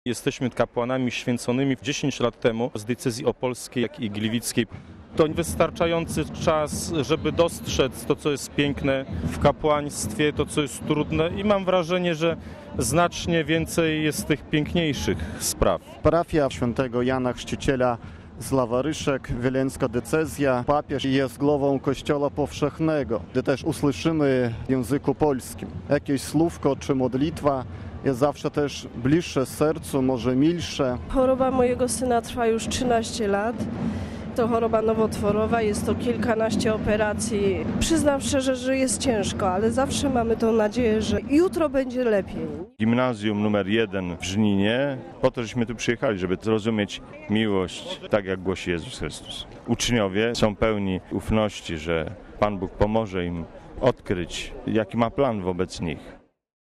Jesteśmy kapłanami święconymi 10 lat temu z diecezji opolskiej, jak i gliwickiej. To wystarczający czas, żeby dostrzec to, co jest piękne w kapłaństwie, to, co jest trudne i mam wrażenie, że znacznie więcej jest tych piękniejszych spraw. Parafia świętego Jana Chrzciciela z Lawaryszek, wileńska decyzja. Papież jest głową Kościoła Powszechnego, gdy też usłyszymy w języku polskim jakieś słówko czy modlitwa, jest zawsze też bliższe sercu, może milsze. Choroba mojego syna trwa już 13 lat. To choroba nowotworowa, jest to kilkanaście operacji. Przyznam szczerze, że jest ciężko, ale zawsze mamy tą nadzieję, że jutro będzie lepiej. Gimnazjum numer 1 w Żninie, po to, żeśmy tu przyjechali, żeby zrozumieć miłość, tak jak głosi Jezus Chrystus. Uczniowie są pełni ufności, że Pan Bóg pomoże im odkryć, jaki ma plan wobec nich.